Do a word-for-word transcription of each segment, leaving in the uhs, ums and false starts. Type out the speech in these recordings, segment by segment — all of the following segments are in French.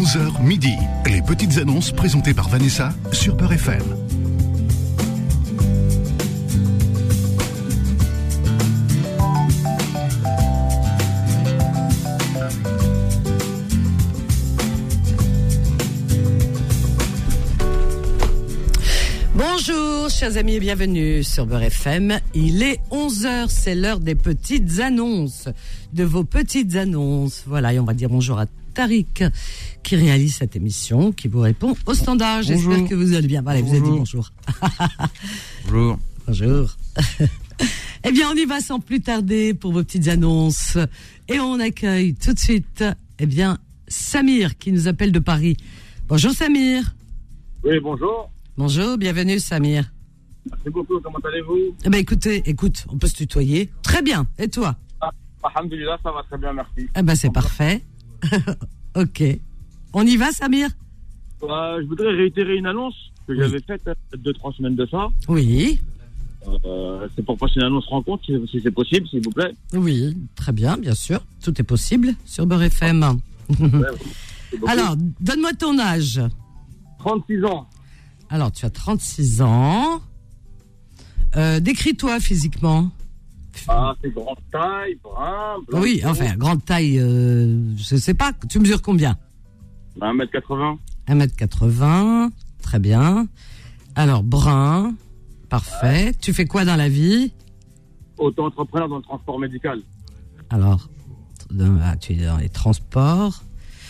onze heures midi, les petites annonces présentées par Vanessa sur Beurre F M. Bonjour chers amis et bienvenue sur Beurre F M. Il est onze heures, c'est l'heure des petites annonces, de vos petites annonces. Voilà, et on va dire bonjour à Tariq qui réalise cette émission, qui vous répond au standard. J'espère bonjour. Que vous allez bien. Allez, vous avez dit bonjour. Bonjour. Bonjour. Eh bien, on y va sans plus tarder pour vos petites annonces. Et on accueille tout de suite, eh bien, Samir qui nous appelle de Paris. Bonjour Samir. Oui, bonjour. Bonjour, bienvenue Samir. Merci beaucoup, comment allez-vous? Eh ben écoutez, écoute, on peut se tutoyer. Très bien, et toi? Ah, alhamdoulilah, ça va très bien, merci. Eh ben c'est bon, parfait. Ok. On y va Samir? euh, Je voudrais réitérer une annonce que oui. j'avais faite deux, trois semaines de ça. Oui. Euh, c'est pour passer une annonce rencontre, si, si c'est possible, s'il vous plaît. Oui, très bien, bien sûr. Tout est possible sur Beurre F M. Ouais, alors, donne-moi ton âge. trente-six ans. Alors, tu as trente-six ans. Euh, décris-toi physiquement. Ah, c'est grande taille, brun, blanc. Oui, enfin, grande taille, euh, je sais pas. Tu mesures combien? un mètre quatre-vingts. un mètre quatre-vingts, très bien. Alors, brun, parfait. Ouais. Tu fais quoi dans la vie? Auto-entrepreneur dans le transport médical. Alors, tu es dans les transports.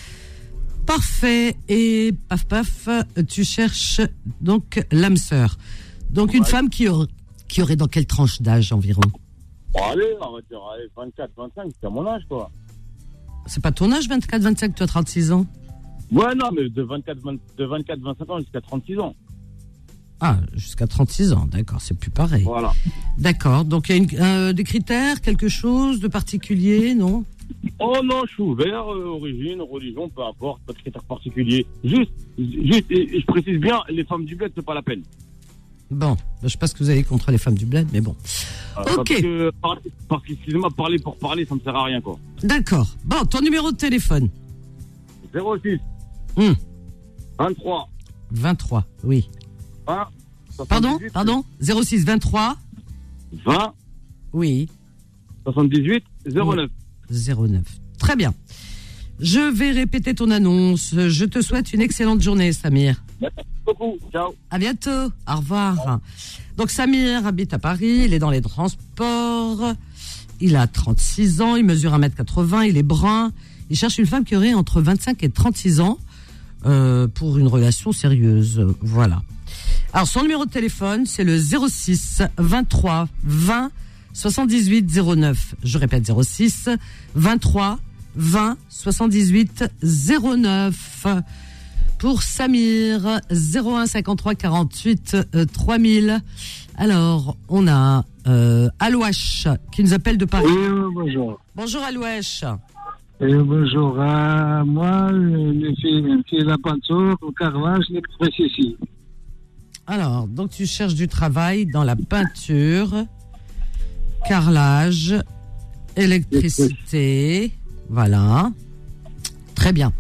Parfait. Et paf paf, tu cherches donc l'âme sœur. Donc ouais. Une femme qui aurait, qui aurait dans quelle tranche d'âge environ? Bon, allez, on va dire allez, vingt-quatre, vingt-cinq, c'est à mon âge quoi. C'est pas ton âge vingt-quatre, vingt-cinq, tu as trente-six ans? Ouais, non, mais de vingt-quatre, vingt, de vingt-quatre, vingt-cinq ans jusqu'à trente-six ans. Ah, jusqu'à trente-six ans, d'accord, c'est plus pareil. Voilà. D'accord, donc il y a une, euh, des critères, quelque chose de particulier, non? Oh non, je suis ouvert, euh, origine, religion, peu importe, pas de critères particuliers. Juste, juste, et, et je précise bien, les femmes du bled, c'est pas la peine. Bon, je sais pas ce que vous avez contre les femmes du bled, mais bon. Euh, ok. Parce que, parce qu'excusez-moi, parler pour parler, ça me sert à rien, quoi. D'accord. Bon, ton numéro de téléphone. zéro six. Hum. vingt-trois. vingt-trois, oui. vingt. Pardon, pardon. zéro six vingt-trois. vingt. Oui. soixante-dix-huit. zéro neuf. Oui. zéro neuf. Très bien. Je vais répéter ton annonce. Je te souhaite une excellente journée, Samir. Merci beaucoup. Ciao. À bientôt. Au revoir. Donc, Samir habite à Paris. Il est dans les transports. Il a trente-six ans. Il mesure un mètre quatre-vingts. Il est brun. Il cherche une femme qui aurait entre vingt-cinq et trente-six ans euh, pour une relation sérieuse. Voilà. Alors, son numéro de téléphone, c'est le zéro six vingt-trois vingt soixante-dix-huit zéro neuf. Je répète, zéro six vingt-trois vingt soixante-dix-huit zéro neuf. Pour Samir, zéro un cinquante-trois quarante-huit euh, trois mille. Alors, on a euh, Alouache qui nous appelle de Paris. Oui, bonjour. Bonjour Alouache. Oui, bonjour. Euh, moi, je fais la peinture, au carrelage, l'électricité. Alors, donc tu cherches du travail dans la peinture, carrelage, électricité. Voilà. Très bien.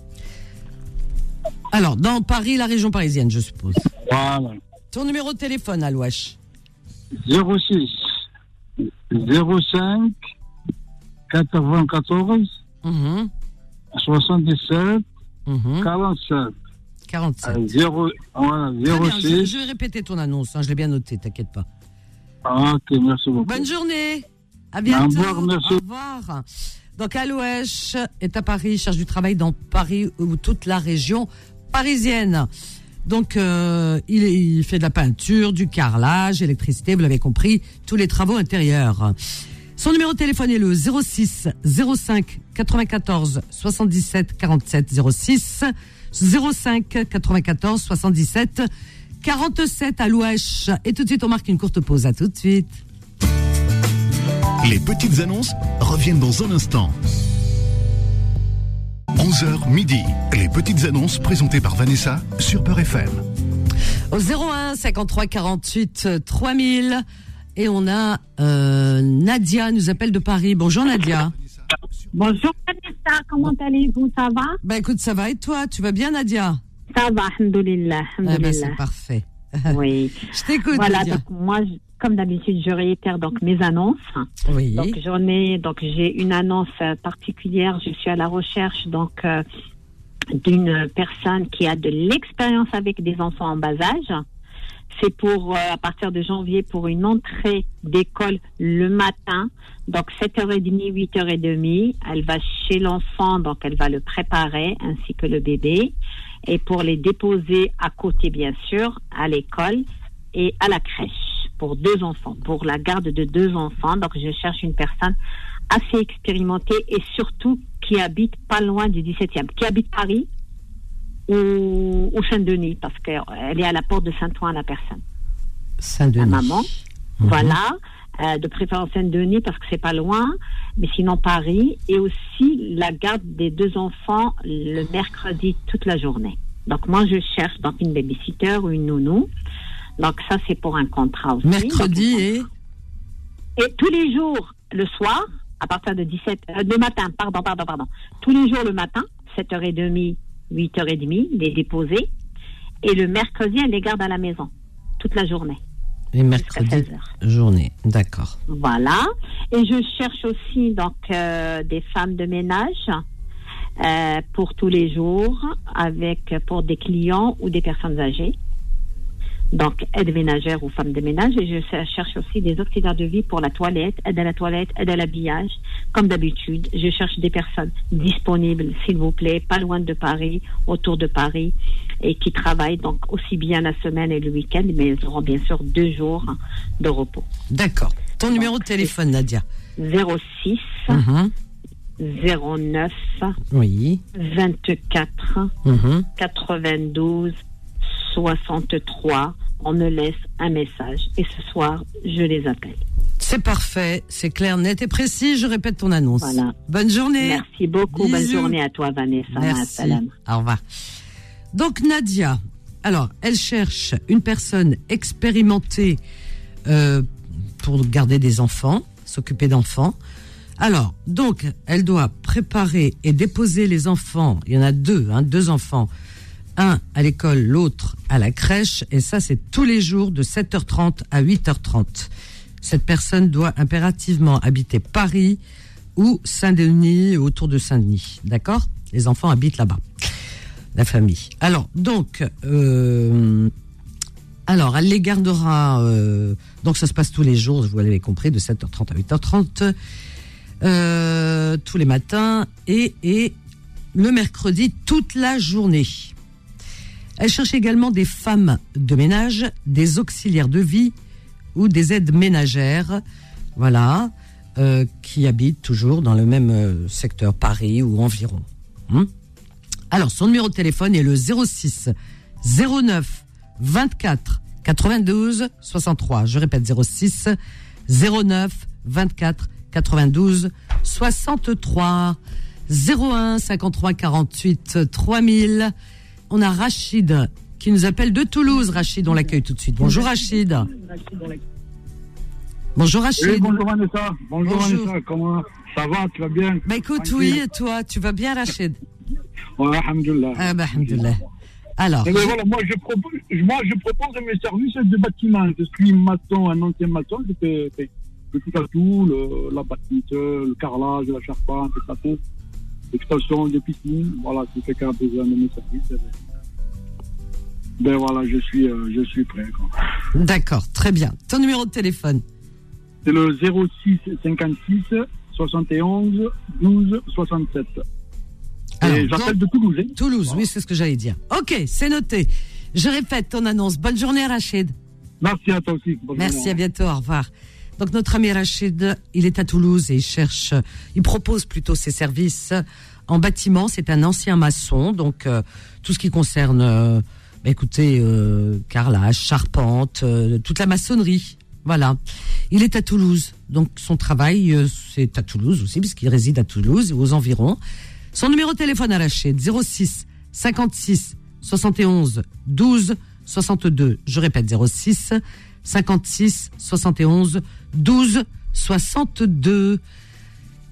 Alors, dans Paris, la région parisienne, je suppose. Voilà. Ton numéro de téléphone, Alouache. zéro six zéro cinq quatre-vingt-quatorze Mmh. soixante-dix-sept Mmh. quarante-sept. quarante-sept. Euh, zéro, voilà, zéro Très bien, six. je, je vais répéter ton annonce, hein, je l'ai bien noté, t'inquiète pas. Ah, ok, merci beaucoup. Bonne journée. À bientôt. Au revoir, merci. Au revoir. Donc, Alouache est à Paris, il cherche du travail dans Paris ou toute la région parisienne. Donc, euh, il, il fait de la peinture, du carrelage, électricité, vous l'avez compris, tous les travaux intérieurs. Son numéro de téléphone est le zéro six zéro cinq quatre-vingt-quatorze soixante-dix-sept quarante-sept zéro six zéro cinq quatre-vingt-quatorze soixante-dix-sept quarante-sept Alouache. Et tout de suite, on marque une courte pause. À tout de suite. Les petites annonces reviennent dans un instant. onze heures midi, les petites annonces présentées par Vanessa sur Beurre F M. Au zéro un cinquante-trois quarante-huit trois mille. Et on a euh, Nadia nous appelle de Paris. Bonjour Nadia. Bonjour Vanessa, comment allez-vous? Ça va? Ben écoute, ça va et toi? Tu vas bien, Nadia? Ça va, alhamdoulilah. Ah ben c'est parfait. Oui. Je t'écoute, voilà, Nadia. donc moi, je- comme d'habitude, je réitère donc mes annonces. Oui. Donc j'en ai, donc j'ai une annonce euh, particulière. Je suis à la recherche donc euh, d'une personne qui a de l'expérience avec des enfants en bas âge. C'est pour, euh, à partir de janvier, pour une entrée d'école le matin. Donc, sept heures trente, huit heures trente. Elle va chez l'enfant, donc elle va le préparer, ainsi que le bébé. Et pour les déposer à côté, bien sûr, à l'école et à la crèche, pour deux enfants, pour la garde de deux enfants. Donc, je cherche une personne assez expérimentée et surtout qui habite pas loin du dix-septième, qui habite Paris ou, ou Saint-Denis, parce qu'elle est à la porte de Saint-Ouen, la personne. Saint-Denis. La maman. Mhm. Voilà. Euh, de préférence Saint-Denis, parce que c'est pas loin, mais sinon Paris. Et aussi la garde des deux enfants le mercredi toute la journée. Donc, moi, je cherche donc une babysitter ou une nounou. Donc, ça, c'est pour un contrat aussi. Mercredi Donc, et Et tous les jours, le soir, à partir de dix-sept heures, euh, le matin, pardon, pardon, pardon. Tous les jours le matin, sept heures trente, huit heures trente, les déposer. Et le mercredi, elle les garde à la maison, toute la journée. et mercredi seize heures. journée. D'accord. Voilà. Et je cherche aussi donc euh, des femmes de ménage euh, pour tous les jours, avec pour des clients ou des personnes âgées. Donc, aide ménagère ou femme de ménage. Et je cherche aussi des auxiliaires de vie pour la toilette, aide à la toilette, aide à l'habillage. Comme d'habitude, je cherche des personnes disponibles, s'il vous plaît, pas loin de Paris, autour de Paris, et qui travaillent donc aussi bien la semaine et le week-end, mais ils auront bien sûr deux jours de repos. D'accord. Ton Donc, numéro de téléphone, Nadia. zéro six Mhm. zéro neuf Oui. vingt-quatre Mhm. quatre-vingt-douze soixante-trois. On me laisse un message et ce soir, je les appelle. C'est parfait, c'est clair, net et précis. Je répète ton annonce. Voilà. Bonne journée. Merci beaucoup. Bonne Bisous. journée à toi, Vanessa. Merci. Salam. Au revoir. Donc Nadia, alors elle cherche une personne expérimentée euh, pour garder des enfants, s'occuper d'enfants. Alors donc elle doit préparer et déposer les enfants. Il y en a deux, hein, deux enfants. Un à l'école, l'autre à la crèche. Et ça, c'est tous les jours de sept heures trente à huit heures trente. Cette personne doit impérativement habiter Paris ou Saint-Denis, autour de Saint-Denis. D'accord ? Les enfants habitent là-bas. La famille. Alors, donc, euh, alors, elle les gardera. Euh, donc, ça se passe tous les jours, vous l'avez compris, de sept heures trente à huit heures trente, euh, tous les matins et, et le mercredi toute la journée. Elle cherche également des femmes de ménage, des auxiliaires de vie ou des aides ménagères, voilà, euh, qui habitent toujours dans le même euh, secteur, Paris ou environ. Hum Alors, son numéro de téléphone est le zéro six zéro neuf vingt-quatre quatre-vingt-douze soixante-trois. Je répète, zéro six zéro neuf vingt-quatre quatre-vingt-douze soixante-trois. zéro un cinquante-trois quarante-huit trois mille. On a Rachid qui nous appelle de Toulouse. Rachid, on l'accueille tout de suite. Bonjour Rachid. Bonjour Rachid. Oui, bonjour Vanessa. Bonjour, Bonjour. Vanessa. Comment ça va? Tu vas bien? Bah écoute, Tranquille. oui, et toi, tu vas bien Rachid? Ouais, alhamdoulilah. Ah bah alhamdoulilah. Alors, Eh ben voilà, moi je propose, moi je propose mes services de bâtiment. Je suis maçon, un ancien maçon. Je fais, fais, je fais tout à tout, le, la bâtisse, le carrelage, la charpente, tout à tout. L'extension de piscine. Voilà, si quelqu'un a besoin de mes services. Ben, ben voilà, je suis, euh, je suis prêt. Quoi. d'accord, très bien. Ton numéro de téléphone? C'est le zéro six cinquante-six soixante et onze douze soixante-sept. Alors, Et j'appelle donc, de Toulouse. Hein. Toulouse, Voilà. oui, c'est ce que j'allais dire. Ok, c'est noté. Je répète ton annonce. Bonne journée Rachid. Merci à toi aussi. Bonne Merci, journée. à bientôt, au revoir. Donc notre ami Rachid, il est à Toulouse et il cherche, il propose plutôt ses services en bâtiment. C'est un ancien maçon, donc euh, tout ce qui concerne, euh, bah, écoutez, euh, carrelage, charpente, euh, toute la maçonnerie. Voilà. Il est à Toulouse, donc son travail euh, c'est à Toulouse aussi puisqu'il réside à Toulouse et aux environs. Son numéro de téléphone à Rachid, zéro six cinquante-six soixante et onze douze soixante-deux. Je répète, zéro six cinquante-six soixante et onze douze soixante-deux.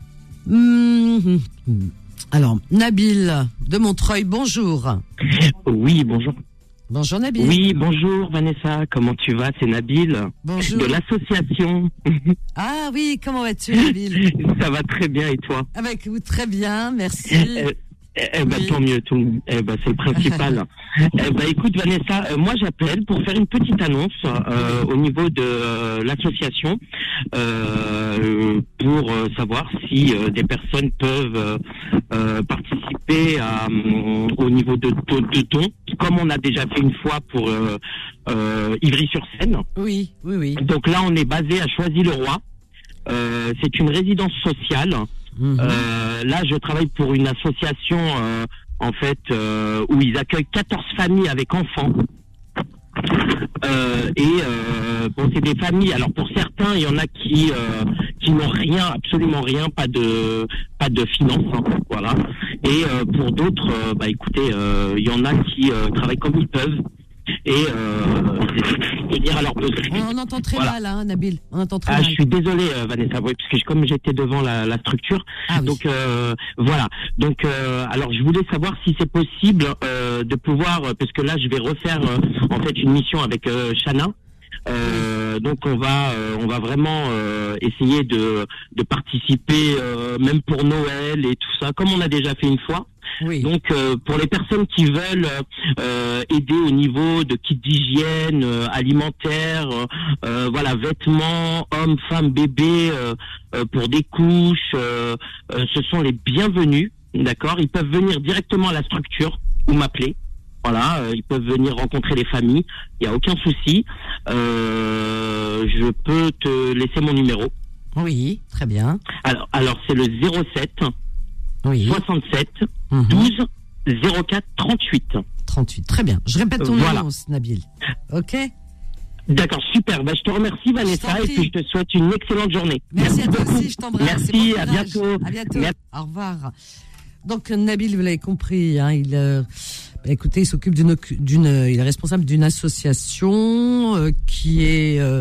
Mmh. Alors, Nabil de Montreuil, bonjour. Oui, bonjour. Bonjour Nabil. Oui, bonjour Vanessa, comment tu vas? C'est Nabil. Bonjour. De l'association. Ah oui, comment vas-tu Nabil? Ça va très bien et toi? Ah bah écoute, très bien, merci. Euh, Eh ben, Oui. tant mieux, tout. Eh ben, c'est le principal. eh ben, écoute, Vanessa, euh, moi, j'appelle pour faire une petite annonce euh, au niveau de euh, l'association euh, pour euh, savoir si euh, des personnes peuvent euh, euh, participer à, euh, au niveau de, de, de dons, comme on a déjà fait une fois pour euh, euh, Ivry-sur-Seine. Oui, oui, oui. Donc là, on est basé à Choisy-le-Roi. Euh, c'est une résidence sociale. Mhm. Euh, là, je travaille pour une association, euh, en fait, euh, où ils accueillent quatorze familles avec enfants. Euh, et euh, bon, c'est des familles. Alors pour certains, il y en a qui euh, qui n'ont rien, absolument rien, pas de pas de finances, hein, voilà. Et euh, pour d'autres, euh, bah écoutez, euh, il y en a qui euh, travaillent comme ils peuvent. Et euh, de dire à leurs besoins. On, on entend très Voilà. mal, hein, Nabil. On entend très Ah, mal. je suis désolé, euh, Vanessa, oui, parce que je- comme j'étais devant la, la structure, Ah oui. donc euh, voilà. Donc, euh, alors, je voulais savoir si c'est possible euh, de pouvoir, euh, parce que là, je vais refaire euh, en fait une mission avec euh, Chana. Euh, donc, on va, euh, on va vraiment euh, essayer de, de participer, euh, même pour Noël et tout ça, comme on a déjà fait une fois. Oui. Donc euh, pour les personnes qui veulent euh, aider au niveau de kits d'hygiène, euh, alimentaire, euh, euh, voilà, vêtements, hommes, femmes, bébés, euh, euh, pour des couches, euh, euh, ce sont les bienvenus, d'accord? Ils peuvent venir directement à la structure ou m'appeler. Voilà, euh, ils peuvent venir rencontrer les familles, il n'y a aucun souci. Euh, je peux te laisser mon numéro. Oui, très bien. Alors, alors c'est le zéro sept Oui. soixante-sept Mhm. douze zéro quatre trente-huit. trente-huit. Très bien. Je répète ton Voilà. annonce, Nabil. Ok. D'accord, super. Bah, je te remercie, Vanessa, t'en et prie. puis je te souhaite une excellente journée. Merci à toi aussi, je t'embrasse. Merci, et bon à courage. bientôt. À bientôt. Merci. Au revoir. Donc Nabil, vous l'avez compris, hein, il, euh, bah, écoutez, il s'occupe d'une, d'une, il est responsable d'une association euh, qui est, euh,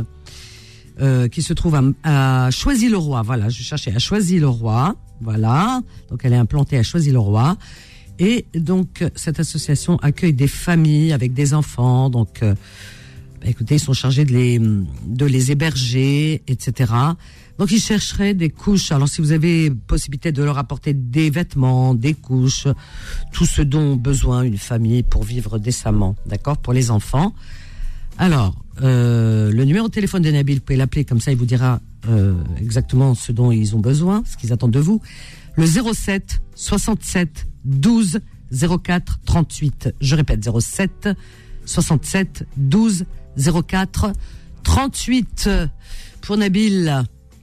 euh, qui se trouve à, à Choisy-le-Roi. Voilà, je cherchais à Choisy-le-Roi. Voilà, donc elle est implantée à Choisy-le-Roi. Et donc cette association accueille des familles avec des enfants. Donc, euh, bah, écoutez, ils sont chargés de les, de les héberger, et cetera. Donc, ils chercheraient des couches. Alors, si vous avez possibilité de leur apporter des vêtements, des couches, tout ce dont ont besoin une famille pour vivre décemment, d'accord, pour les enfants. Alors, euh, le numéro de téléphone de Nabil, vous pouvez l'appeler, comme ça, il vous dira euh, exactement ce dont ils ont besoin, ce qu'ils attendent de vous. Le zéro sept soixante-sept douze zéro quatre trente-huit. Je répète, zéro sept soixante-sept douze zéro quatre trente-huit. Pour Nabil,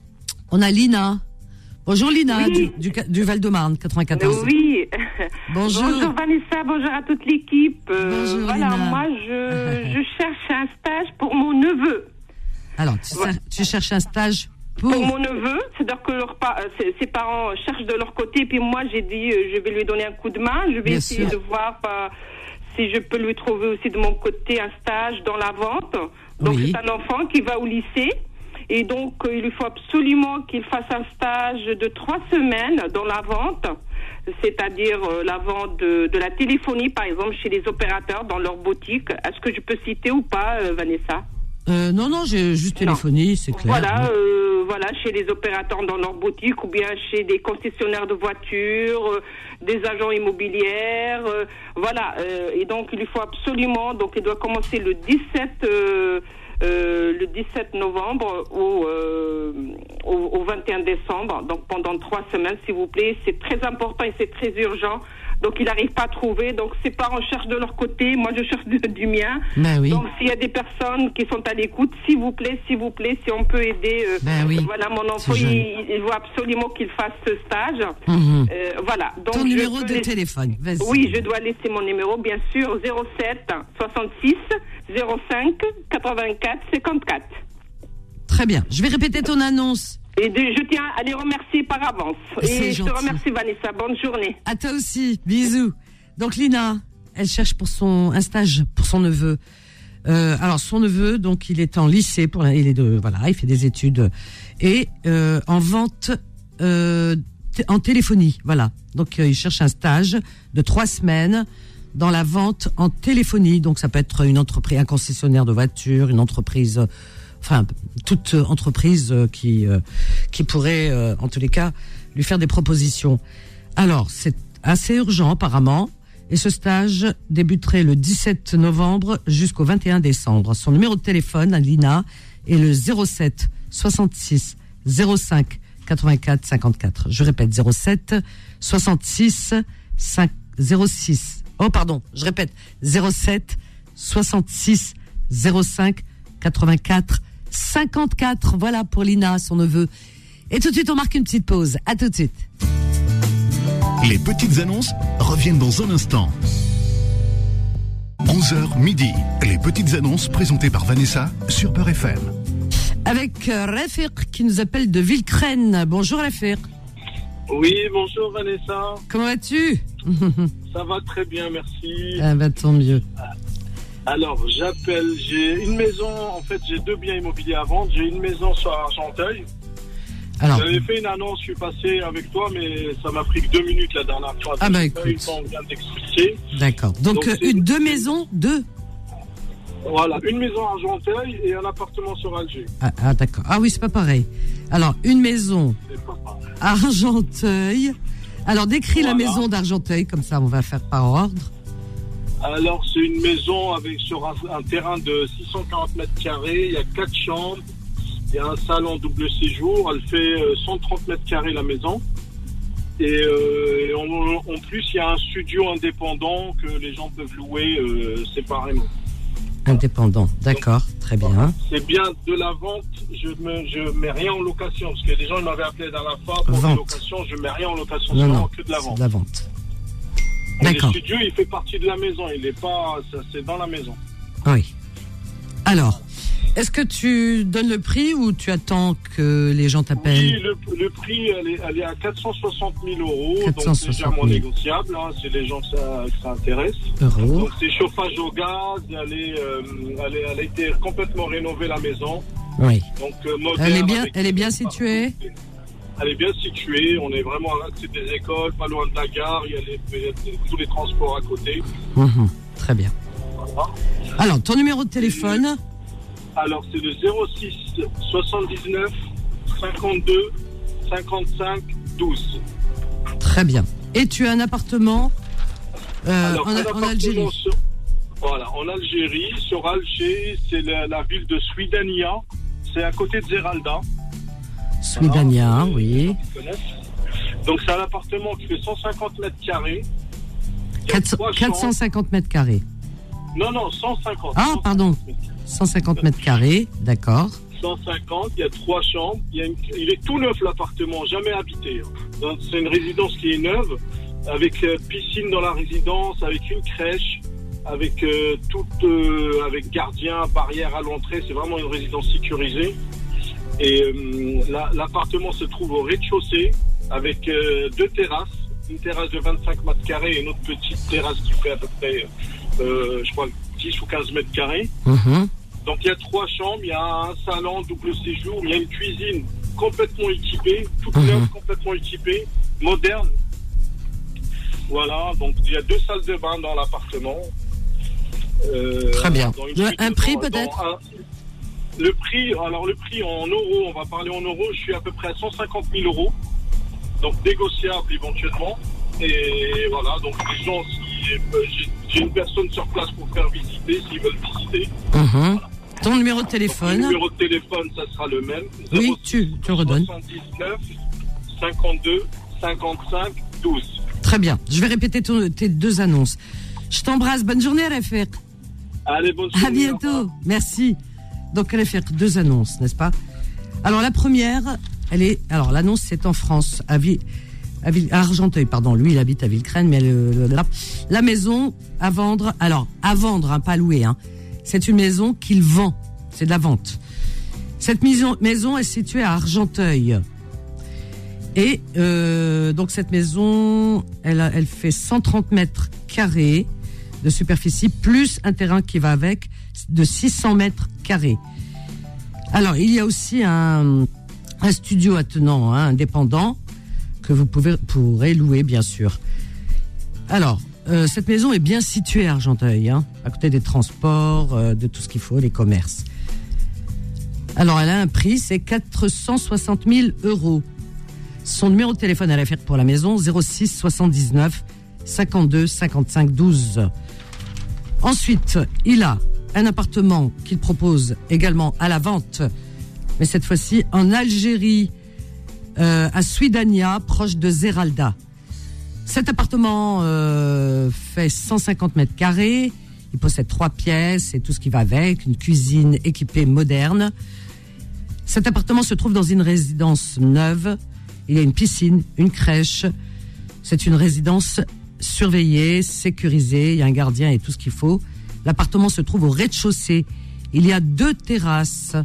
on a Lina. Bonjour Lina, Oui. du, du, du Val-de-Marne, quatre-vingt-quatorze. Oui. Bonjour. Bonjour Vanessa, bonjour à toute l'équipe. Euh, Bonjour, voilà, Lina. moi je, je cherche un stage pour mon neveu. Alors, tu, Ouais. tu cherches un stage pour... Pour mon neveu, c'est-à-dire que leurs pa- euh, ses, ses parents cherchent de leur côté, puis moi j'ai dit euh, je vais lui donner un coup de main, je vais Bien essayer sûr. de voir euh, si je peux lui trouver aussi de mon côté un stage dans la vente. Donc Oui. c'est un enfant qui va au lycée. Et donc, euh, il lui faut absolument qu'il fasse un stage de trois semaines dans la vente, c'est-à-dire euh, la vente de, de la téléphonie, par exemple, chez les opérateurs dans leur boutique. Est-ce que je peux citer ou pas, euh, Vanessa? Euh, non, non, j'ai juste Non. téléphoné, c'est clair. Voilà, Oui. euh, voilà, chez les opérateurs dans leur boutique ou bien chez des concessionnaires de voitures, euh, des agents immobiliers, euh, voilà. euh, et donc, il lui faut absolument, donc il doit commencer le dix-sept, euh, euh, le dix-sept novembre au, euh, au, au vingt et un décembre, donc pendant trois semaines, s'il vous plaît. C'est très important et c'est très urgent. Donc, il n'arrive pas à trouver. Donc, ses parents cherchent de leur côté. Moi, je cherche de- du mien. Ben oui. Donc, s'il y a des personnes qui sont à l'écoute, s'il vous plaît, s'il vous plaît, si on peut aider. euh, Ben oui. Voilà, mon enfant, C'est il, jeune. il veut absolument qu'il fasse ce stage. Mhm. Euh, voilà. Donc, Ton je numéro peux de laisser- téléphone, vas-y. Oui, je dois laisser mon numéro, bien sûr, zéro sept soixante-six zéro cinq quatre-vingt-quatre cinquante-quatre. Très bien. Je vais répéter ton annonce. Et de- je tiens à les remercier par avance. C'est Et je gentil. te remercie, Vanessa. Bonne journée. À toi aussi. Bisous. Donc Lina, elle cherche pour son un stage pour son neveu. Euh, alors son neveu, donc il est en lycée pour la- il est de voilà, il fait des études et euh, en vente euh, t- en téléphonie, voilà. Donc euh, il cherche un stage de trois semaines dans la vente en téléphonie. Donc ça peut être une entreprise, un concessionnaire de voitures, une entreprise, euh, enfin toute euh, entreprise euh, qui euh, qui pourrait, euh, en tous les cas, lui faire des propositions. Alors c'est assez urgent apparemment. Et ce stage débuterait le dix-sept novembre jusqu'au vingt et un décembre. Son numéro de téléphone à Lina est le zéro sept soixante-six zéro cinq quatre-vingt-quatre cinquante-quatre. Je répète, zéro sept soixante-six cinq zéro six. Oh pardon, je répète, zéro sept soixante-six zéro cinq quatre-vingt-quatre cinquante-quatre. Voilà pour Lina, son neveu. Et tout de suite, on marque une petite pause. À tout de suite. Les petites annonces reviennent dans un instant. onze heures midi. Les petites annonces présentées par Vanessa sur Beurre F M. Avec euh, Rafiq qui nous appelle de Villecrène. Bonjour Rafiq. Oui, bonjour Vanessa. Comment vas-tu? Ça va très bien, merci. Ah bah tant mieux. Alors, j'appelle, j'ai une maison, en fait, j'ai deux biens immobiliers à vendre. J'ai une maison sur Argenteuil. Alors, J'avais fait une annonce, je suis passé avec toi, mais ça m'a pris que deux minutes la dernière fois. Ah bah J'ai écoute. pas eu le temps bien d'expliquer. d'accord. Donc, Donc, euh, c'est- une, deux maisons, deux. Voilà, une maison à Argenteuil et un appartement sur Alger. Ah, ah, d'accord. Ah oui, c'est pas pareil. Alors, une maison C'est pas pareil. à Argenteuil. Alors, décris la Voilà. maison d'Argenteuil, comme ça on va faire par ordre. Alors, c'est une maison avec sur un, un terrain de six cent quarante mètres carrés. Il y a quatre chambres. Il y a un salon double séjour. Elle fait euh, cent trente mètres carrés la maison. Et, euh, et en, en plus, il y a un studio indépendant que les gens peuvent louer euh, séparément. Indépendant. D'accord, très bien. C'est bien de la vente. Je me, je mets rien en location parce que les gens ils m'avaient appelé dans la fin pour Vente. la location. Je mets rien en location, Non, seulement non, que de la c'est vente. de la vente. Et le D'accord. studio, il fait partie de la maison. Il est pas, ça, c'est dans la maison. Oui. Alors, est-ce que tu donnes le prix ou tu attends que les gens Oui, t'appellent? le, le prix, elle est, elle est à quatre cent soixante mille euros. quatre cent Donc, c'est soixante légèrement mille. négociable. Hein, c'est les gens que ça, que ça intéresse. Euros. Donc, c'est chauffage au gaz. Elle, est, euh, elle, est, elle a été complètement rénovée, la maison. Oui. Donc, euh, moderne, Elle est bien, avec- elle est bien située. Elle est bien située. On est vraiment à l'accès des écoles, pas loin de la gare. Il y a, les, il y a tous les transports à côté. Mhm, très bien. Voilà. Alors, ton numéro de téléphone? Alors, c'est le zéro six soixante-dix-neuf cinquante-deux cinquante-cinq douze. Très bien. Et tu as un appartement euh, Alors, en, un en appartement Algérie? sur- voilà, en Algérie. Sur Alger, c'est la, la ville de Swidania. C'est à côté de Zeralda. Swidania, Voilà, oui. qui connaissent. Donc, c'est un appartement qui fait cent cinquante mètres carrés. Il y a quatre cents trois quatre cent cinquante mètres carrés. chambres. Non, non, cent cinquante. Ah, pardon. cent cinquante mètres carrés, d'accord. cent cinquante, il y a trois chambres. Il, y a une- il est tout neuf l'appartement, jamais habité. hein. Donc, c'est une résidence qui est neuve, avec euh, piscine dans la résidence, avec une crèche, avec euh, toute, euh, avec gardien, barrière à l'entrée. C'est vraiment une résidence sécurisée. Et euh, la- l'appartement se trouve au rez-de-chaussée, avec euh, deux terrasses, une terrasse de vingt-cinq mètres carrés et une autre petite terrasse qui fait à peu près, euh, je crois, dix ou quinze mètres carrés. Mhm. Donc il y a trois chambres, il y a un salon double séjour, il y a une cuisine complètement équipée, toute Mhm. neuve, complètement équipée, moderne. Voilà, donc il y a deux salles de bain dans l'appartement. Euh, Très bien. dans une Le- suite un de- prix dans peut-être un- Le prix, alors le prix en euros, on va parler en euros, je suis à peu près à cent cinquante mille euros, donc négociable éventuellement. Et voilà, donc les gens, si, euh, j'ai- j'ai une personne sur place pour faire visiter, s'ils veulent visiter. Mhm. Ton numéro de Le téléphone? numéro de téléphone, ça sera le même. Oui, tu, tu le redonnes. soixante-dix-neuf cinquante-deux cinquante-cinq douze. Très bien. Je vais répéter ton- tes deux annonces. Je t'embrasse. Bonne journée, Rafiq. Allez, bonne À journée. bientôt. Merci. Donc, Rafiq, deux annonces, n'est-ce pas? Alors, la première, elle est. Alors, l'annonce, c'est en France, à, Vi- à, Ville- à Argenteuil, pardon. Lui, il habite à Villecrène, mais le, le- la, la maison à vendre. Alors, à vendre, hein, pas à louer. Hein. C'est une maison qu'il vend. C'est de la vente. Cette maison, maison est située à Argenteuil. Et euh, donc cette maison, elle, a- elle fait cent trente mètres carrés de superficie, plus un terrain qui va avec de six cents mètres carrés. Alors, il y a aussi un, un studio attenant, hein, indépendant, que vous pouvez, pourrez louer, bien sûr. Alors, euh, cette maison est bien située à Argenteuil, hein, à côté des transports, euh, de tout ce qu'il faut, les commerces. Alors, elle a un prix, c'est quatre cent soixante mille euros. Son numéro de téléphone à l'affaire pour la maison, zéro six soixante-dix-neuf cinquante-deux cinquante-cinq douze. Ensuite, il a un appartement qu'il propose également à la vente, mais cette fois-ci en Algérie, euh, à Suidania, proche de Zeralda. Cet appartement euh, fait cent cinquante mètres carrés, il possède trois pièces et tout ce qui va avec, une cuisine équipée moderne. Cet appartement se trouve dans une résidence neuve, il y a une piscine, une crèche, c'est une résidence surveillée, sécurisée, il y a un gardien et tout ce qu'il faut. L'appartement se trouve au rez-de-chaussée, il y a deux terrasses.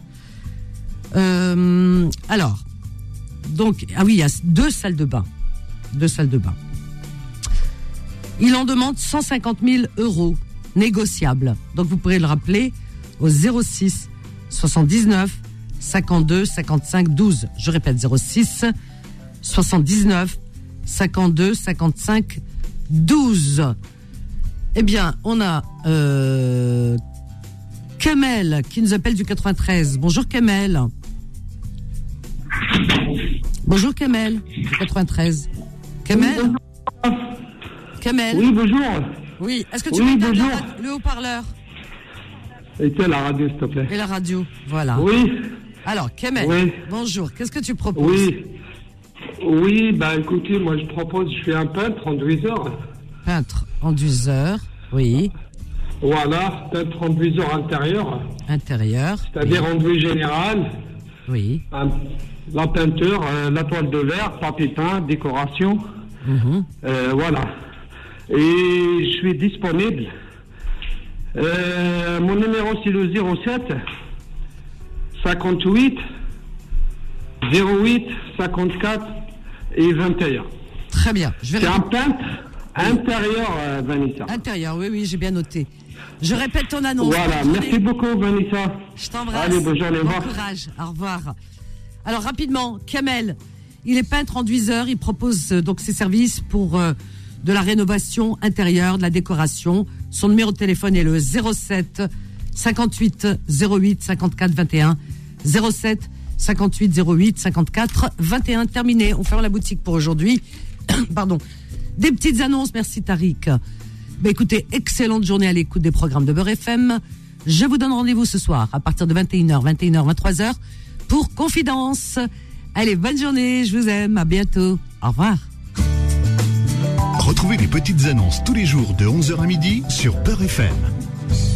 Euh, alors, donc, ah oui, il y a deux salles de bain, deux salles de bain. Il en demande cent cinquante mille euros, négociables. Donc vous pourrez le rappeler au zéro six soixante-dix-neuf cinquante-deux cinquante-cinq douze. Je répète, zéro six soixante-dix-neuf cinquante-deux cinquante-cinq douze. Eh bien, on a euh, Kamel qui nous appelle du quatre-vingt-treize. Bonjour Kamel. Bonjour Kamel du quatre-vingt-treize. Kamel. Kamel. Oui, bonjour. Oui, est-ce que tu oui, peux bonjour. le, le haut-parleur? Et tiens, la radio, s'il te plaît. Et la radio, voilà. Oui. Alors, Kamel, oui. Bonjour, qu'est-ce que tu proposes? Oui. Oui, bah écoutez, moi je propose, je fais un peintre enduiseur. Peintre enduiseur, oui. Voilà, peintre enduiseur intérieur. Intérieur. C'est-à-dire oui. enduit général. Oui. Un, la peinture, euh, la toile de verre, papier peint, décoration. Mm-hmm. Euh, voilà. Et je suis disponible. Euh, mon numéro c'est le zéro sept cinquante-huit zéro huit cinquante-quatre et vingt et un. Très bien. Je vais c'est répéter. un peintre intérieur, euh, Vanessa. Intérieur, oui, oui, j'ai bien noté. Je répète ton annonce. Voilà, merci beaucoup, Vanessa. Je t'embrasse. Allez, bonne journée. Bon courage. Au revoir. Alors, rapidement, Kamel, il est peintre enduiseur. Il propose euh, donc ses services pour euh, de la rénovation intérieure, de la décoration. Son numéro de téléphone est le zéro sept cinquante-huit zéro huit cinquante-quatre vingt et un. zéro sept cinquante-huit zéro huit cinquante-quatre vingt et un. Terminé. On ferme la boutique pour aujourd'hui. Pardon. Des petites annonces. Merci, Tariq. Ben, écoutez, excellente journée à l'écoute des programmes de Beurre F M. Je vous donne rendez-vous ce soir à partir de vingt et une heures, vingt et une heures, vingt-trois heures pour Confidence. Allez, bonne journée. Je vous aime. À bientôt. Au revoir. Retrouvez les petites annonces tous les jours de onze heures à midi sur Beurre F M.